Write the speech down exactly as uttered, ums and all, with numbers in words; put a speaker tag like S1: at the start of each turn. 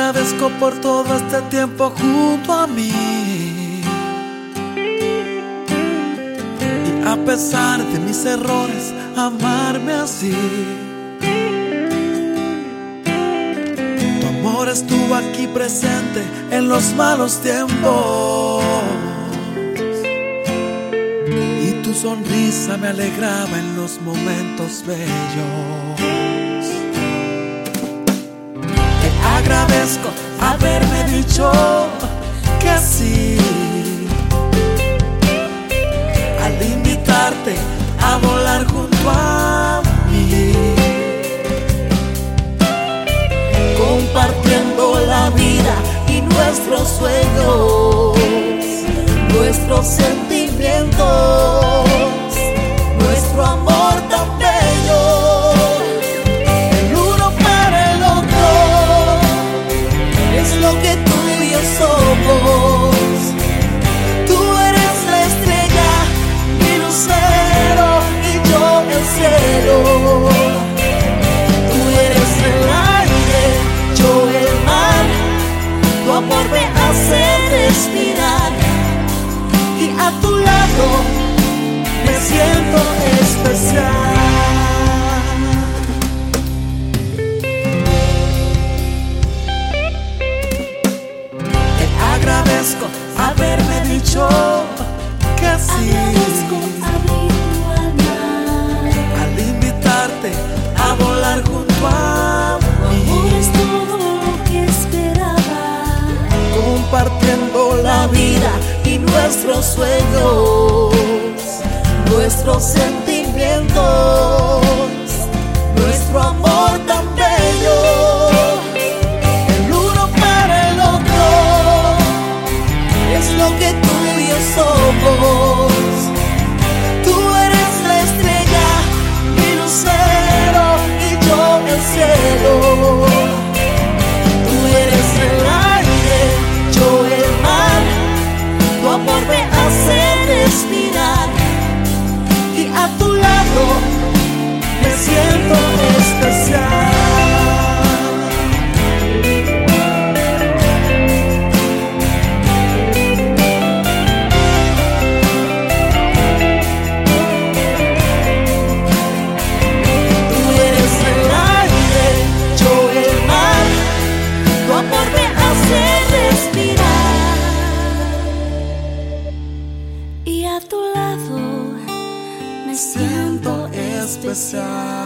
S1: agradezco por todo este tiempo junto a mí. Y a pesar de mis errores, amarme así. Tu amor estuvo aquí presente en los malos tiempos. Y tu sonrisa me alegraba en los momentos bellos. Agradezco haberme dicho que sí al invitarte a volar junto a mí, compartiendo la vida y nuestros sueños, nuestros sentimientos, nuestro amor tan bello. Lo que tú y yo somos. Tú eres la estrella, mi lucero y yo el cielo. Tú eres el aire, yo el mar. Tu amor me hace respirar y a tu lado me siento especial. Agradezco haberme dicho que sí.
S2: Agradezco abrir tu alma
S1: al invitarte a volar junto a mí.
S2: Es todo lo que esperaba,
S1: compartiendo la vida y nuestros sueños, nuestros sentimientos, nuestro amor tan bello. Es lo que tú y yo somos. Tú eres la estrella, mi lucero y yo el cielo. Tú eres el aire, yo el mar. Tu amor me hace respirar y a tu lado me siento especial.
S2: Y a tu lado me siento
S1: especial.